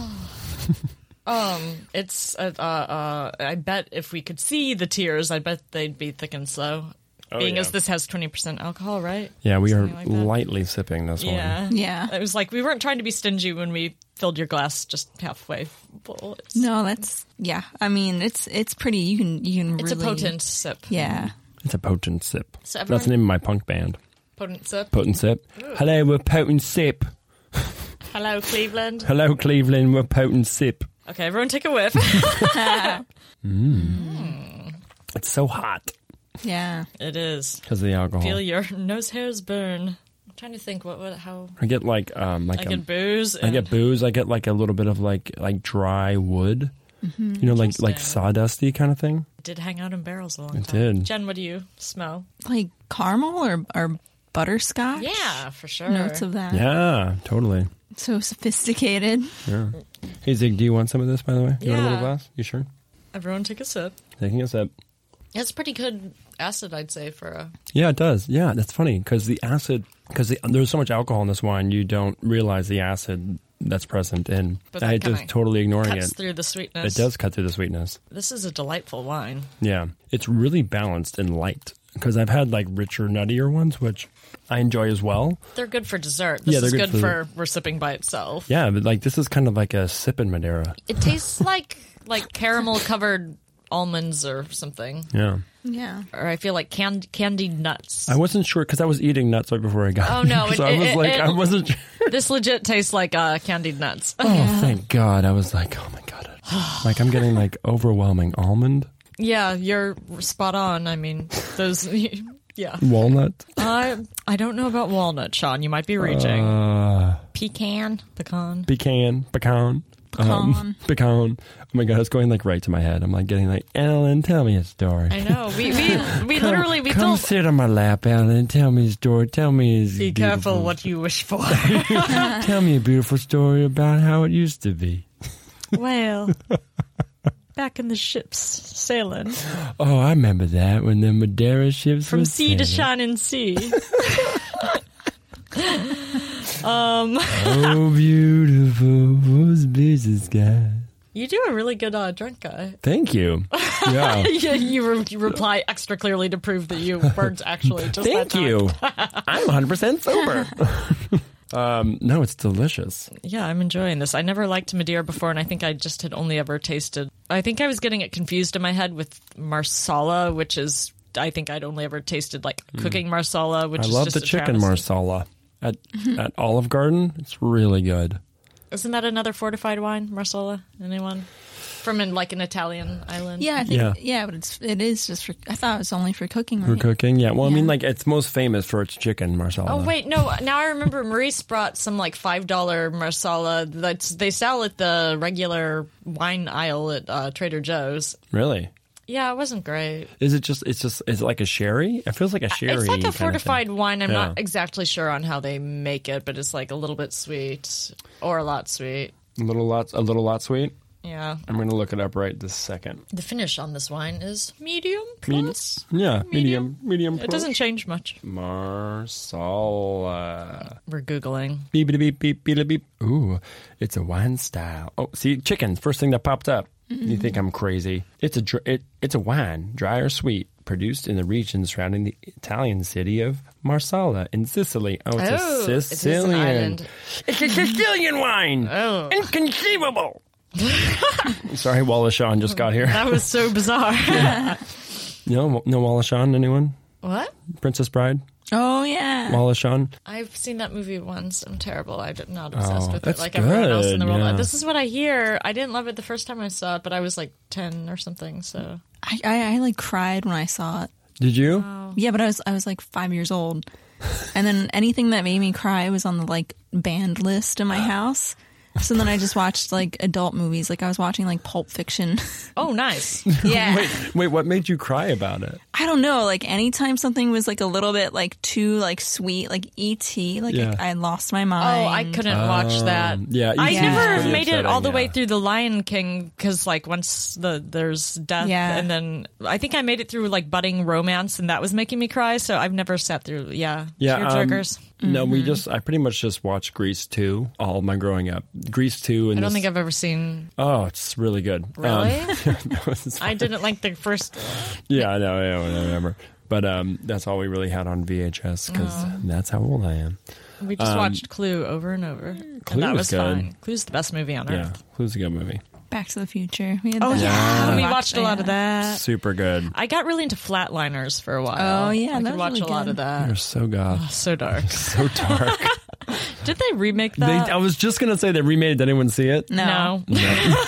Um, it's uh, uh, uh, I bet if we could see the tears, I bet they'd be thick and slow. Oh, Being yeah. as this has twenty percent alcohol, right? Yeah, we are Something like that. lightly sipping this one. Yeah, Yeah. It was like we weren't trying to be stingy when we filled your glass just halfway full. It's, No, that's yeah. I mean, it's it's pretty. You can you can it's really a potent sip. Yeah. It's a potent sip. So That's the everyone- name of my punk band. Potent sip. Potent sip. Hello, we're potent sip. Hello, Cleveland. Hello, Cleveland, we're potent sip. Okay, everyone take a whiff. It's so hot Yeah. It is. because of the alcohol. Feel your nose hairs burn. I'm trying to think what, what how I get like um like I a, get booze. I get and- booze. I get like a little bit of like like dry wood. Mm-hmm. You know, like like Interesting. sawdusty kind of thing. did hang out in barrels a long It time. did. Jen, what do you smell? Like caramel or or butterscotch. Yeah, for sure. Notes of that. Yeah, totally. So sophisticated. Yeah. Hey Zig, do you want some of this? By the way, you want a little Yeah. glass? You sure? Everyone take a sip. Taking a sip. It's pretty good acid, I'd say, for a. Yeah, it does. Yeah, that's funny because the acid, because the, there's so much alcohol in this wine, you don't realize the acid that's present in. But that I just kinda totally ignoring Cuts it. through the sweetness. It does cut through the sweetness. This is a delightful wine. Yeah, it's really balanced and light because I've had like richer, nuttier ones, which I enjoy as well. They're good for dessert. This Yeah, they're is good good, for- for, we're sipping by itself. Yeah, but like this is kind of like a sipping Madeira. It tastes like like caramel covered almonds or something. Yeah. Yeah. Or I feel like canned, candied nuts. I wasn't sure because I was eating nuts right before I got Oh, no, here. So it- I was it- like, it- I wasn't sure. This legit tastes like uh, candied nuts. Oh, thank God. I was like, oh my God. Like I'm getting like overwhelming almond, Yeah, you're spot on. I mean, those. Yeah. walnut. I I don't know about walnut, Sean. You might be reaching. Uh, Pecan, pecan. pecan, pecan. Pecan. Um, pecan. Oh my God, it's going like right to my head. I'm like getting like, Ellen, tell me a story. I know. We we we literally we Come told. sit on my lap, Ellen. Tell me a story. Tell me a Be careful what you wish for. Tell me a beautiful story about how it used to be. Well, back in the ships sailing Oh, I remember that when the Madeira ships from were sea to sailing. shining sea. um, Oh, beautiful was blue sky. you do a really good uh, drunk guy. Thank you. Yeah. Yeah, you, re- you reply extra clearly to prove that you weren't actually just Thank that time. you. I'm one hundred percent sober. um, no, it's delicious. Yeah, I'm enjoying this. I never liked Madeira before, and I think I just had only ever tasted. I think I was getting it confused in my head with Marsala, which is. I think I'd only ever tasted like cooking Marsala, which I is love just the a chicken travesty. marsala at at Olive Garden. It's really good. Isn't that another fortified wine, Marsala? Anyone from in like an Italian island? Yeah, I think, Yeah. yeah. but it's it is just for. I thought it was only for cooking. For Right? cooking, yeah. Well, I mean, Yeah. like it's most famous for its chicken marsala. Oh wait, no. Now I remember Maurice brought some like five dollar Marsala that they sell at the regular wine aisle at uh, Trader Joe's. Really? Yeah, it wasn't great. Is it just? It's just. Is it like a sherry? It feels like a sherry. It's like kind a of fortified thing. wine. I'm Yeah. not exactly sure on how they make it, but it's like a little bit sweet or a lot sweet. A little lot. A little lot sweet. Yeah. I'm gonna look it up right this second. The finish on this wine is medium Medi- plus. Yeah, medium, medium. It doesn't change much. Marsala. We're Googling. Beep beep beep beep beep beep. Ooh, it's a wine style. Oh, see, chicken. First thing that popped up. You think I'm crazy? It's a dr- it, it's a wine, dry or sweet, produced in the region surrounding the Italian city of Marsala in Sicily. Oh, it's Oh, a it Sicilian. is an island. It's a Sicilian wine. Oh. Inconceivable. Sorry, Wallace Shawn just got here. That was so bizarre. No, no Wallace Shawn. Anyone? What? Princess Bride. Oh yeah. Wallace Shawn. I've seen that movie once. I'm terrible. I'm not obsessed Oh, with it that's like everyone else in the good, world. yeah. This is what I hear. I didn't love it the first time I saw it, but I was like ten or something. So I, I I like cried when I saw it. Did you? Yeah, but I was I was like five years old, and then anything that made me cry was on the like banned list in my house. So then I just watched like adult movies. Like I was watching like Pulp Fiction. oh, nice. Yeah. Wait, wait. What made you cry about it? I don't know. Like anytime something was like a little bit like too like sweet, like E T, like Yeah. I, I lost my mind. Oh, I couldn't watch that. Um, yeah, I E T is never pretty made it all the upsetting, way yeah. through the Lion King because, like, once the there's death, Yeah. and then I think I made it through like budding romance, and that was making me cry. So I've never sat through, yeah, Yeah, um, tearjerkers. No, we just I pretty much just watched Grease two all my growing up. Grease two and I don't this- think I've ever seen. Oh, it's really good. Really? Um, no, it's I fine. didn't like the first. Yeah, I know, yeah, whatever. But um, that's all we really had on V H S because Oh. that's how old I am. We just Um, watched Clue over and over. Clue and that was was good. fine. Clue's the best movie on Yeah, earth. Clue's a good movie. Back to the Future. We had Oh that. yeah, we Watched- watched a lot of yeah. that. Super good. I got really into Flatliners for a while. Oh, yeah, I that could was watch really a lot good. of that. You're so goth, So dark. so dark. Did they remake they, that? I was just gonna say they remade it. Did anyone see it? No. No.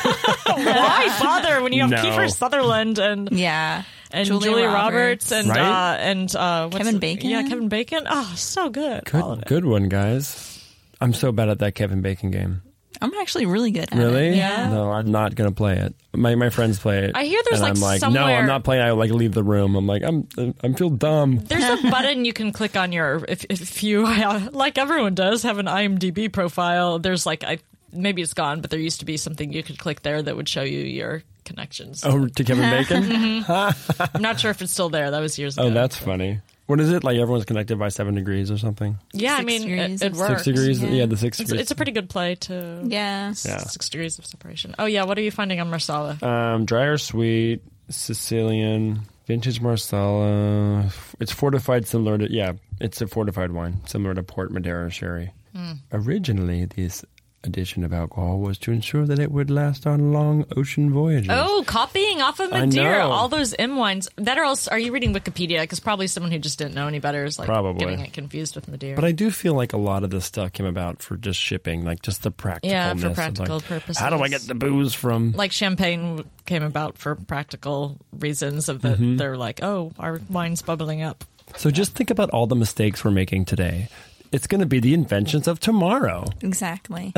Why bother when you have No. Kiefer Sutherland and Yeah. and Julia Julia, Roberts. Roberts, and Right? uh, and uh, what's Kevin the- Bacon? Yeah, Kevin Bacon. Oh, so good. All of Good, it. good one, guys. I'm so bad at that Kevin Bacon game. I'm actually really good at Really? it. Yeah. No, I'm not gonna play it. My my friends play it. I hear there's, and like, I'm like, no, somewhere- I'm not playing. I like leave the room. I'm like, I'm I feel dumb. There's a button you can click on your if if you like everyone does have an IMDb profile. There's like I maybe it's gone, but there used to be something you could click there that would show you your connections. Oh, to Kevin Bacon? I'm not sure if it's still there. That was years ago. Oh, that's funny. What is it? Like everyone's connected by seven degrees or something? yeah. I Six mean, degrees it, it of- works. Six degrees? yeah. Yeah, the six It's, degrees. it's a pretty good play to Yeah. Yeah. six degrees of separation. Oh yeah, what are you finding on Marsala? Um, dry or sweet, Sicilian, vintage Marsala. It's fortified similar to, yeah, it's a fortified wine, similar to Port Madeira sherry. Hmm. Originally, this addition of alcohol was to ensure that it would last on long ocean voyages. Oh, copying off of I Madeira. know. All those M wines. That are also, are you reading Wikipedia? Because probably someone who just didn't know any better is like Probably. getting it confused with Madeira. But I do feel like a lot of this stuff came about for just shipping, like just the practicalness. Yeah, for of, practical like, purposes. How do I get the booze from? like champagne came about for practical reasons of that Mm-hmm. they're like, oh, our wine's bubbling up. So just think about all the mistakes we're making today. It's going to be the inventions of tomorrow. Exactly.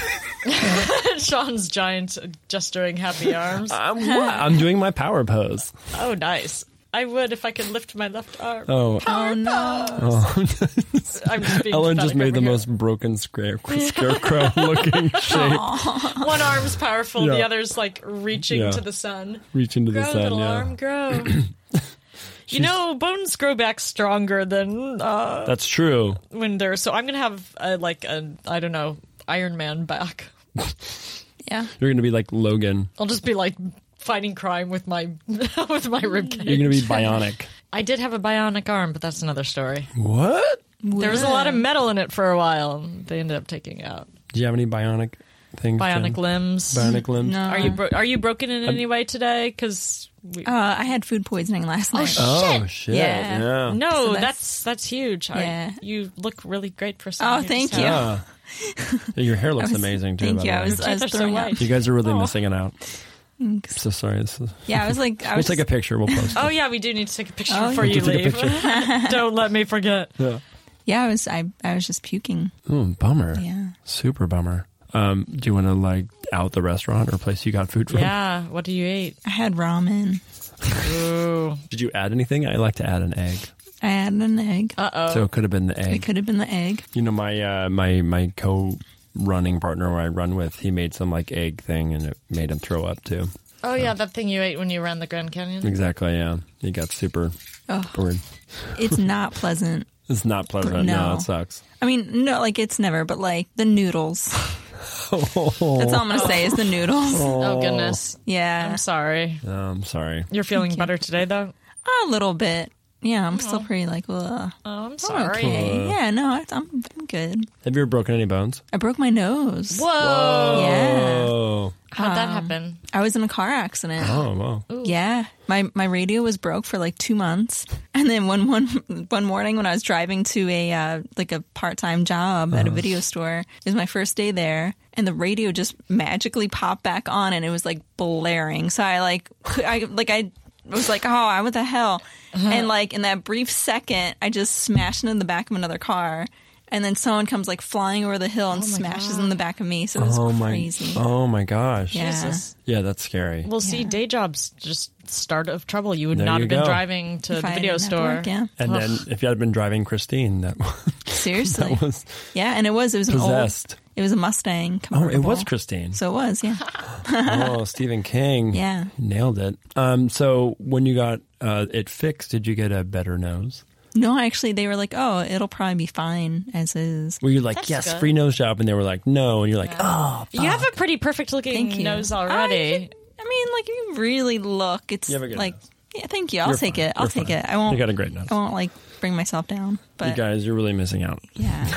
Sean's giant gesturing happy arms. I'm, I'm doing my power pose. Oh, nice. I would if I could lift my left arm. Oh, Oh no. I'm just being Ellen just pathetic made the over here. most broken scare- scarecrow looking shape. One arm's powerful, the Yeah. other's like reaching Yeah. to the sun. Reach into the Grow, sun, little yeah. arm, grow. You know, bones grow back stronger than uh, That's true. when they're. So I'm gonna have a, like a I don't know Iron Man back. Yeah. You're going to be like Logan. I'll just be like fighting crime with my with my ribcage. You're going to be bionic. I did have a bionic arm, but that's another story. What? There was a lot of metal in it for a while, and they ended up taking it out. Do you have any bionic things? Bionic Jen? limbs. Bionic limbs? No. Are you bro- are you broken in any way today? Because we. Uh, I had food poisoning last night. Oh, shit. Yeah. Yeah. no, so that's, that's- that's huge. I- Yeah. you look really great for someone. Oh, who thank just you. had- Yeah. Your hair looks I was- amazing, too. Thank by you. the I way. was, I was They're so throwing up. white. You guys are really Oh. missing it out. So sorry. This is, Yeah, I was like, I we'll was take a picture. We'll post it. Oh yeah, we do need to take a picture Oh, before yeah. you We'll take a leave. Don't let me forget. Yeah. yeah, I was, I, I was just puking. Ooh, bummer. Yeah. Super bummer. Um, do you want to like out the restaurant or place you got food from? Yeah. What do you eat? I had ramen. Ooh. Did you add anything? I like to add an egg. I had an egg. Uh oh. So it could have been the It egg. could have been the egg. You know, my uh, my my co-running partner who I run with, he made some like egg thing, and it made him throw up too. Oh yeah, that thing you ate when you ran the Grand Canyon. Exactly. Yeah, he got super Oh. bored. It's not pleasant. It's not pleasant. No, No. it sucks. I mean, no, like it's never, but like the noodles. That's all I'm going to say is the noodles. Oh goodness. Yeah. I'm sorry. Oh, I'm sorry. You're feeling better today though. A little bit. Yeah, I'm still pretty like, ugh. Oh, I'm I'm sorry. okay. Yeah, no, I- I'm, I'm good. Have you ever broken any bones? I broke my nose. Whoa. Yeah. Oh, How'd that happen? I was in a car accident. oh, wow. Yeah, my my radio was broke for like two months, and then one one one morning when I was driving to a uh, like a part time job at a video store, it was my first day there, and the radio just magically popped back on, and it was like blaring. So I like I like I was like, oh, what the hell? And like in that brief second, I just smashed into the back of another car. And then someone comes like flying over the hill and smashes in the back of me. So it was Oh my! crazy. Oh my gosh! Yeah. Jesus. Yeah, that's scary. Well, see, Yeah. day jobs just start of trouble. You would There not you have been go. driving to If the I video didn't have to store. work, yeah. And then if you had been driving Christine, that Seriously. that was Yeah, and it was it was an possessed. old it was a Mustang Oh, it was convertible. Christine. So it was, yeah. Oh, Stephen King. Yeah. Nailed it. Um, so when you got uh, it fixed, did you get a better nose? No, actually they were like, "Oh, it'll probably be fine as is." Were you like, That's yes, good. free nose job? And they were like, no. And you're like, oh, You have a pretty perfect looking Thank you. nose already. I, I mean, like if you really look, it's You have a good like nose. yeah, thank you. I'll You're take fine. it. I'll You're take fine. it. I won't You got a great nose. I won't like bring myself down. But You guys, you're really missing out. yeah.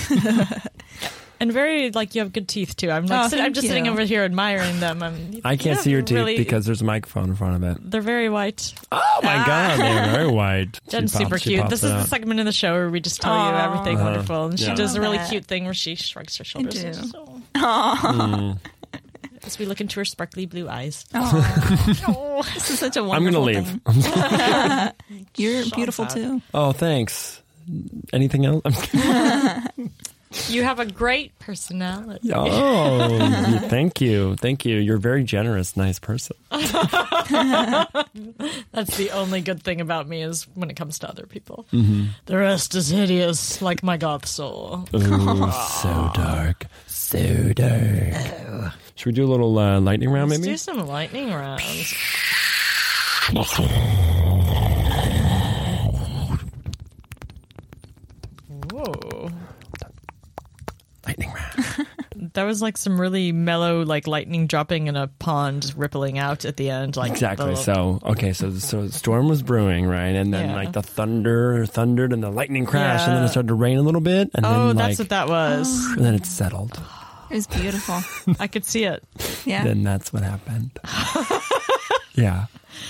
And very, like, you have good teeth, too. I'm, like, Oh, sit- I'm thank just sitting you. over here admiring them. I'm, I can't you see your have teeth really- because there's a microphone in front of it. They're very white. Oh my god, they're very wide. Jen's She pops- super she cute. pops This it is the out. segment in the show where we just tell you Aw. everything Uh-huh. wonderful. And she Yeah. does a really Love that. cute thing where she shrugs her shoulders. do. And so, as we look into her sparkly blue eyes. Oh, this is such a I'm wonderful gonna leave. thing. You're beautiful sad. too. Oh, thanks. Anything else? You have a great personality. Oh, thank you, thank you. You're a very generous, nice person. That's the only good thing about me is when it comes to other people. Mm-hmm. The rest is hideous, like my goth soul. Ooh, so dark, so dark. Should we do a little uh, lightning round, Let's maybe? do some lightning rounds. Whoa. Lightning round. That was like some really mellow, like lightning dropping in a pond, rippling out at the end. Like Exactly. the- So, okay, so so the storm was brewing, right? And then Yeah. like the thunder thundered and the lightning crashed, and then Yeah. it started to rain a little bit, and Oh, then that's like what that was. and then it settled. It was beautiful. I could see it. Yeah. Then that's what happened. Yeah.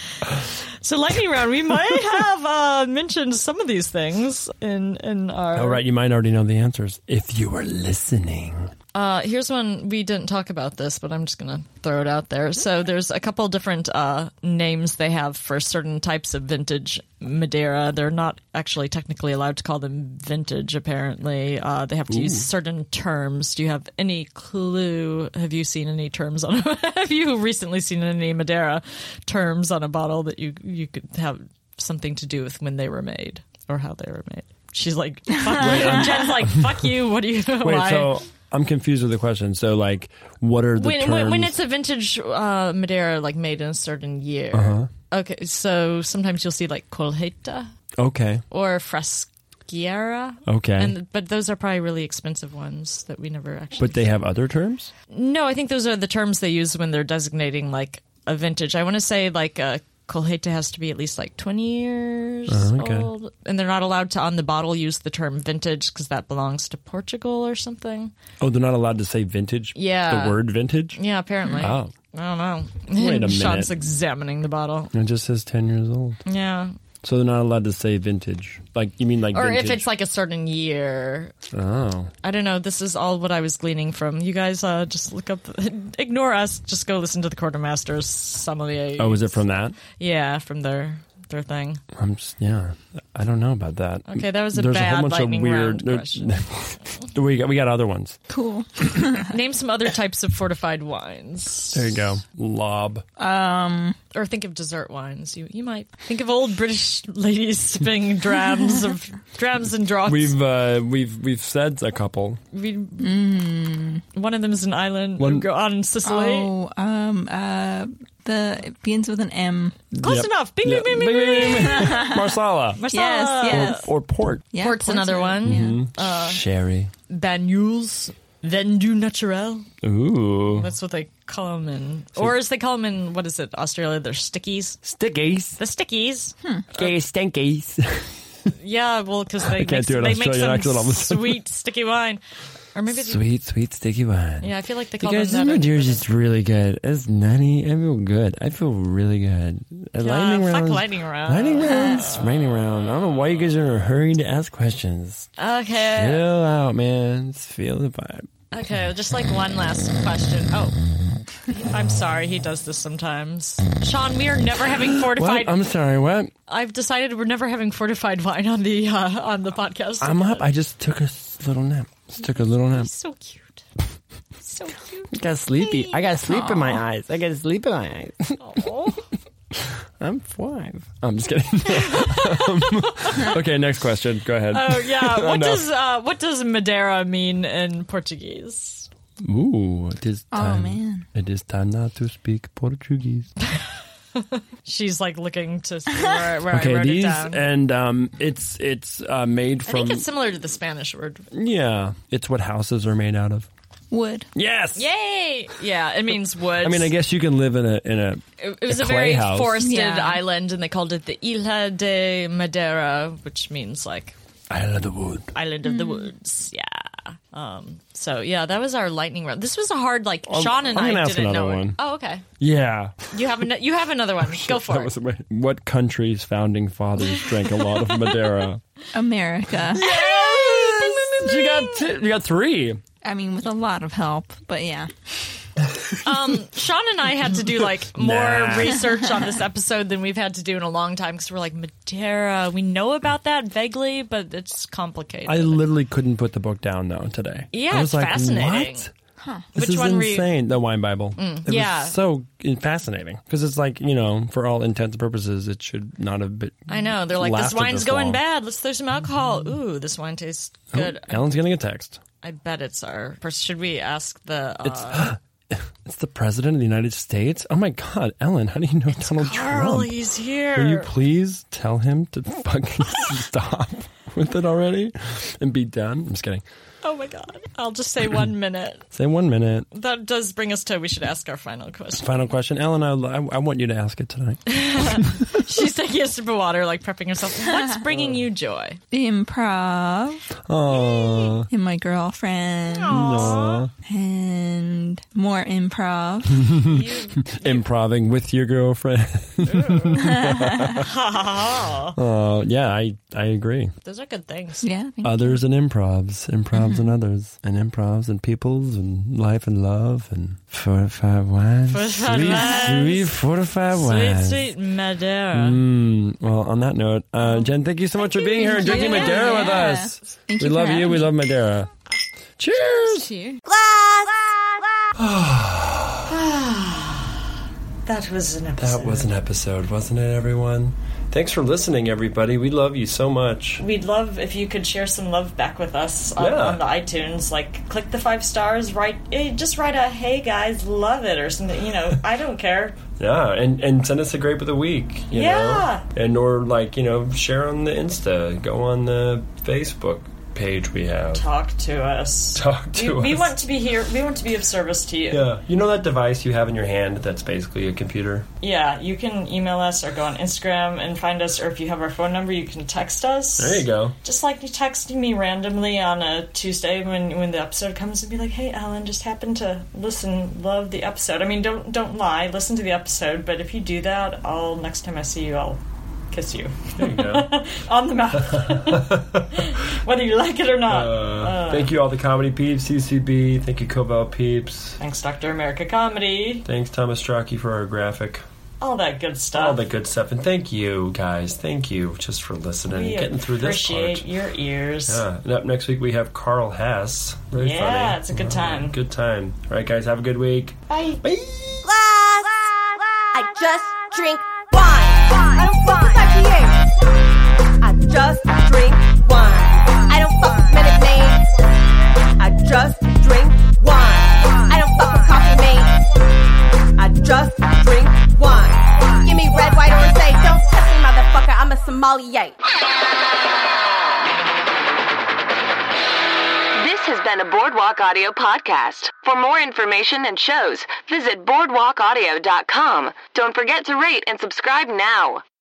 So lightning round, we might have uh, mentioned some of these things in in our. Oh, right. You might already know the answers if you were listening. Uh, here's one. We didn't talk about this, but I'm just going to throw it out there. So there's a couple different uh, names they have for certain types of vintage Madeira. They're not actually technically allowed to call them vintage, apparently. Uh, they have to Ooh. use certain terms. Do you have any clue? Have you seen any terms on Have you recently seen any Madeira terms on a bottle that you, you could have something to do with when they were made or how they were made? She's like, fuck you. Jen's like, fuck you. What do you know? Wait, why? so I'm confused with the question. So, like, what are the when, terms? When, when it's a vintage uh, Madeira, like, made in a certain year. Uh-huh. Okay, so sometimes you'll see, like, colheita. Okay. Or fresqueira. Okay. And But those are probably really expensive ones that we never actually But they see. have other terms? No, I think those are the terms they use when they're designating, like, a vintage. I want to say, like, a colheita has to be at least like twenty years Oh, okay. old, and they're not allowed to on the bottle use the term vintage because that belongs to Portugal or something. Oh, they're not allowed to say vintage? Yeah. The word vintage? Yeah, apparently. Oh. I don't know. Wait a Sean's minute. examining the bottle. It just says ten years old. Yeah. So they're not allowed to say vintage. Like, you mean like Or vintage? if it's like a certain year. Oh. I don't know. This is all what I was gleaning from. You guys uh, just look up, ignore us. Just go listen to the Quartermasters sommelier. Oh, is it from that? Yeah, from their their thing. I'm just, yeah. I don't know about that. Okay, that was a There's bad a whole bunch lightning of weird. round question. we got we got other ones. Cool. Name some other types of fortified wines. There you go. Lob. Um, Or think of dessert wines. You you might think of old British ladies sipping drams of drams and draughts. We've uh, we've we've said a couple. We, mm, one of them is an island One- on Sicily. oh, um, uh, the it begins with an M. Close Yep. enough. Bing, Yep. bing, bing, bing, bing, bing. Marsala. Marsala. Yes, yes. Or, or port. Yeah, Port's another are- one. yeah. Mhm. Uh, Sherry. Banyuls. Vendu naturel. Ooh. That's what they call them in. Or as they call them in, what is it, Australia? They're stickies. Stickies. The stickies. Gay stinkies. Yeah, well, because they, I can't make, do an they make Australian some accent all of a sudden. sweet, sticky wine. Or maybe they, Sweet, sweet, sticky wine. yeah, I feel like they You call guys, this them that. Madeiras is really good. It's nutty. I feel good. I feel really good. Uh, Yeah, lightning fuck rounds. lightning round. Lightning rounds. Lightning round. I don't know why you guys are in a hurry to ask questions. Okay. Chill out, man. Just feel the vibe. Okay, just like one last question. Oh, I'm sorry, he does this sometimes. Sean, we are never having fortified. What? I'm sorry. What? I've decided we're never having fortified wine on the uh, on the podcast. I'm up. I just took a s- little nap. Just took a little nap. So cute. So cute. I got sleepy. I got sleep in my eyes. I got sleep in my eyes. Oh. I'm five. I'm just kidding. um, okay, next question. Go ahead. Oh yeah. What Enough. does uh, what does Madeira mean in Portuguese? Ooh, it is Oh time. man. It is time now to speak Portuguese. She's like looking to see where, where I Okay, wrote these it down. and um, it's it's uh, made I from think it's similar to the Spanish word. yeah. It's what houses are made out of. Wood. Yes. Yay! Yeah, it means wood. I mean, I guess you can live in a in a. It, it was a a, clay very house. forested Yeah. island, and they called it the Ilha de Madeira, which means like I love the wood. island of the woods. Yeah. Um. So yeah, that was our lightning round. This was a hard like. Sean and I'm gonna I ask didn't another know it. one. Oh, okay. Yeah. You have an, you have another one. Go for That it. was my- what country's founding fathers drank a lot of Madeira? America. You got t- you got three. I mean, with a lot of help, but yeah. Um, Sean and I had to do like more Nah. research on this episode than we've had to do in a long time because we're like Madeira. We know about that vaguely, but it's complicated. I literally couldn't put the book down though today. Yeah, I was it's like, fascinating. What? This Which is one were you- insane. The Wine Bible. it yeah. was so fascinating because it's like, you know, for all intents and purposes, it should not have been. I know. They're like, this lasted wine's this going long. bad. Let's throw some alcohol. Ooh, this wine tastes good. Oh, Ellen's getting a text. I bet it's our. Should we ask the? Uh, It's the president of the United States. Oh my God, Ellen, how do you know Donald Carl, Trump? he's here. Will you please tell him to fucking stop with it already and be done? I'm just kidding. Oh my god. I'll just say one minute. Say one minute. That does bring us to we should ask our final question. Final question. Ellen, I, I, I want you to ask it tonight. She's taking a sip of water, like prepping herself. What's bringing you joy? Improv. Aww. And my girlfriend. Aww. And more improv. Improving with your girlfriend. Oh, yeah, I, I agree. Those are good things. Yeah. thank Others and improvs. Improvs and others. And improvs and peoples and life and love and fortified wines. Fortified sweet, wines. Sweet fortified Sweet, wines. sweet Madeira. Mm, well, on that note, uh, Jen, thank you so much for being here and drinking you. Madeira with Yeah. us. Thank we you for love you. having We me. love Madeira. Cheers. Cheers. That was an episode. That was an episode, wasn't it, everyone? Thanks for listening, everybody. We love you so much. We'd love if you could share some love back with us on, Yeah. on the iTunes. Like, click the five stars, write, eh, just write a, hey guys, love it, or something. You know, I don't care. Yeah, and, and send us a grape of the week, you Yeah. know? And or, like, you know, share on the Insta. Go on the Facebook page we have. Talk to us. Talk to we, we us. want to be here. We want to be of service to you. Yeah. You know that device you have in your hand that's basically a computer? Yeah, you can email us or go on Instagram and find us, or if you have our phone number, you can text us. There you go. Just like you texting me randomly on a Tuesday when, when the episode comes and be like, hey, Ellen, just happened to listen, love the episode. I mean, don't don't lie, listen to the episode, but if you do that, I'll next time I see you, I'll kiss you. There you go. On the mouth. Whether you like it or not. Uh, thank you, all the comedy peeps, C C B. Thank you, Cobell peeps. Thanks, Doctor America Comedy. Thanks, Thomas Strachey, for our graphic. All that good stuff. All the good stuff. And thank you, guys. Thank you just for listening we and getting through this appreciate part. your ears. Yeah. And up next week, we have Carl Hess. Very Yeah, funny. it's a good time. Good time. All right, guys, have a good week. Bye. Bye. Glass. I just drink wine. I don't fuck with I P As. I just drink wine. I don't fuck with minute maids. I just drink wine. I don't fuck with coffee mates. I just drink wine. Give me red, white, or rosé. Don't touch me, motherfucker. I'm a sommelier. This has been a Boardwalk Audio podcast. For more information and shows, visit boardwalk audio dot com. Don't forget to rate and subscribe now.